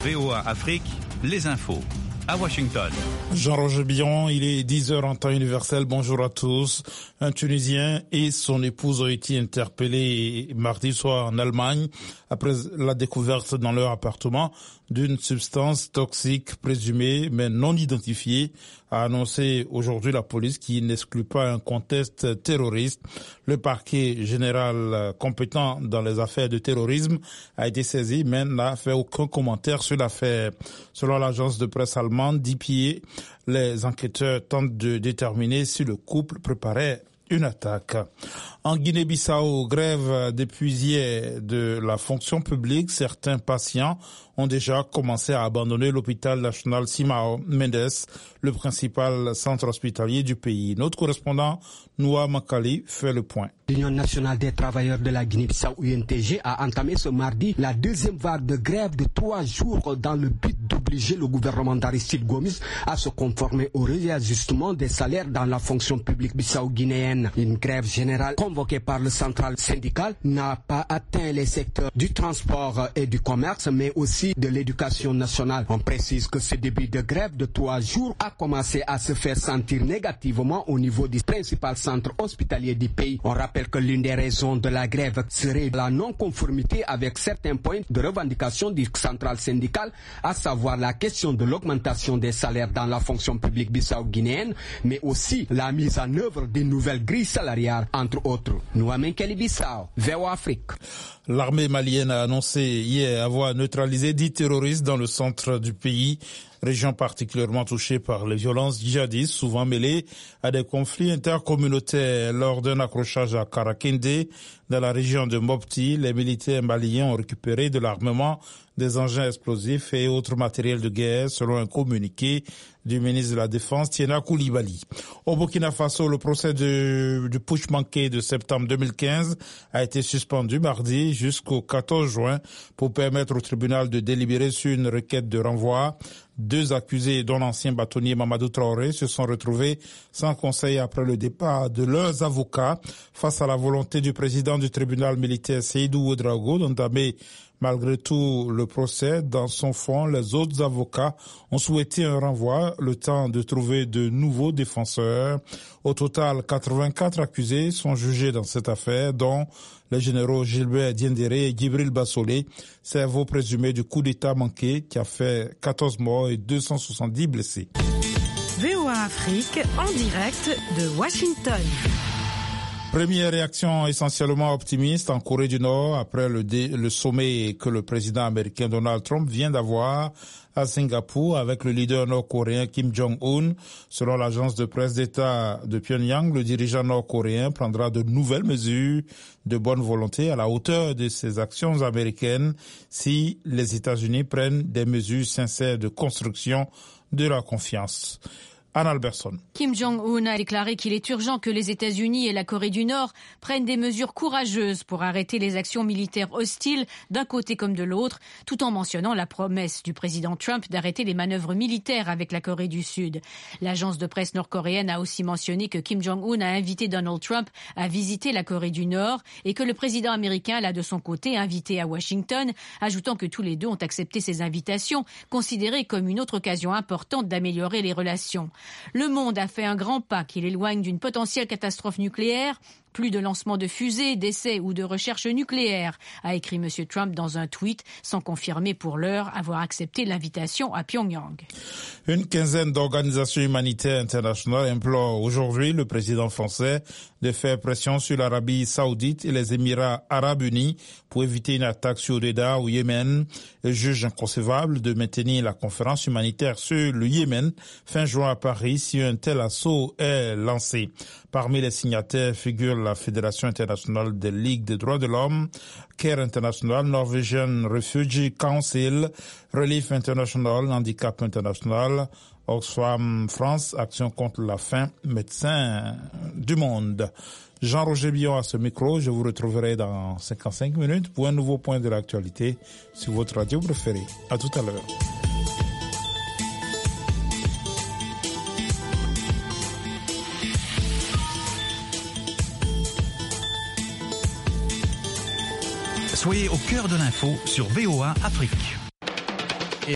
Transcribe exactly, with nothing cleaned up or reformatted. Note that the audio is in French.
V O A Afrique, les infos. À Washington. Jean-Roger Billon, il est dix heures en temps universel. Bonjour à tous. Un Tunisien et son épouse ont été interpellés mardi soir en Allemagne après la découverte dans leur appartement d'une substance toxique présumée mais non identifiée, a annoncé aujourd'hui la police qui n'exclut pas un contexte terroriste. Le parquet général compétent dans les affaires de terrorisme a été saisi mais n'a fait aucun commentaire sur l'affaire. Selon l'agence de presse allemande D P A, les enquêteurs tentent de déterminer si le couple préparait une attaque. En Guinée-Bissau, grève depuis hier de la fonction publique. Certains patients ont déjà commencé à abandonner l'hôpital national Simao Mendes, le principal centre hospitalier du pays. Notre correspondant, Noah Makali, fait le point. L'Union nationale des travailleurs de la Guinée-Bissau U N T G a entamé ce mardi la deuxième vague de grève de trois jours dans le but d'obliger le gouvernement d'Aristide Gomis à se conformer au réajustement des salaires dans la fonction publique bissau-guinéenne. Une grève générale convoquée par le central syndical n'a pas atteint les secteurs du transport et du commerce, mais aussi de l'éducation nationale. On précise que ce début de grève de trois jours a commencé à se faire sentir négativement au niveau du principal centre hospitalier du pays. On rappelle que l'une des raisons de la grève serait la non-conformité avec certains points de revendication du central syndical, à savoir la question de l'augmentation des salaires dans la fonction publique bissau-guinéenne, mais aussi la mise en œuvre des nouvelles grilles salariales, entre autres. Nouamen Kelly-Bissau, V O A Afrique. L'armée malienne a annoncé hier avoir neutralisé dix terroristes dans le centre du pays, région particulièrement touchée par les violences djihadistes, souvent mêlées à des conflits intercommunautaires. Lors d'un accrochage à Karakende, dans la région de Mopti, les militaires maliens ont récupéré de l'armement, des engins explosifs et autres matériels de guerre, selon un communiqué du ministre de la Défense, Tiena Koulibaly. Au Burkina Faso, le procès de, du putsch manqué de septembre deux mille quinze a été suspendu mardi jusqu'au quatorze juin pour permettre au tribunal de délibérer sur une requête de renvoi. Deux accusés, dont l'ancien bâtonnier Mamadou Traoré, se sont retrouvés sans conseil après le départ de leurs avocats face à la volonté du président du tribunal militaire Seydou Ouedraogo d'entamer malgré tout le procès. Dans son fond, les autres avocats ont souhaité un renvoi, le temps de trouver de nouveaux défenseurs. Au total, quatre-vingt-quatre accusés sont jugés dans cette affaire, dont les généraux Gilbert Diendéré et Djibril Bassolé, cerveau présumé du coup d'État manqué qui a fait quatorze morts et deux cent soixante-dix blessés. V O A Afrique, en direct de Washington. Première réaction essentiellement optimiste en Corée du Nord après le, dé, le sommet que le président américain Donald Trump vient d'avoir à Singapour avec le leader nord-coréen Kim Jong-un. Selon l'agence de presse d'État de Pyongyang, le dirigeant nord-coréen prendra de nouvelles mesures de bonne volonté à la hauteur de ses actions américaines si les États-Unis prennent des mesures sincères de construction de la confiance. Anne Alberson. Kim Jong-un a déclaré qu'il est urgent que les États-Unis et la Corée du Nord prennent des mesures courageuses pour arrêter les actions militaires hostiles d'un côté comme de l'autre, tout en mentionnant la promesse du président Trump d'arrêter les manœuvres militaires avec la Corée du Sud. L'agence de presse nord-coréenne a aussi mentionné que Kim Jong-un a invité Donald Trump à visiter la Corée du Nord et que le président américain l'a de son côté invité à Washington, ajoutant que tous les deux ont accepté ces invitations, considérées comme une autre occasion importante d'améliorer les relations. Le monde a fait un grand pas qui l'éloigne d'une potentielle catastrophe nucléaire. Plus de lancement de fusées, d'essais ou de recherche nucléaire, a écrit M. Trump dans un tweet, sans confirmer pour l'heure avoir accepté l'invitation à Pyongyang. Une quinzaine d'organisations humanitaires internationales implorent aujourd'hui le président français de faire pression sur l'Arabie saoudite et les Émirats arabes unis pour éviter une attaque sur Reda au Yémen et juge inconcevable de maintenir la conférence humanitaire sur le Yémen fin juin à Paris si un tel assaut est lancé. Parmi les signataires figurent la Fédération internationale des ligues des droits de l'homme, Care International, Norwegian Refugee Council, Relief International, Handicap International, Oxfam France, Action contre la faim, Médecins du monde. Jean-Roger Billon à ce micro, je vous retrouverai dans cinquante-cinq minutes pour un nouveau point de l'actualité sur votre radio préférée. À tout à l'heure. Soyez au cœur de l'info sur V O A Afrique.